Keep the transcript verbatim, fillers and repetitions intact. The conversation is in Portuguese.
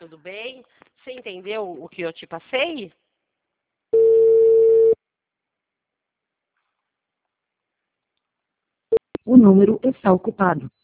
tudo bem? Você entendeu o que eu te passei? O número está ocupado.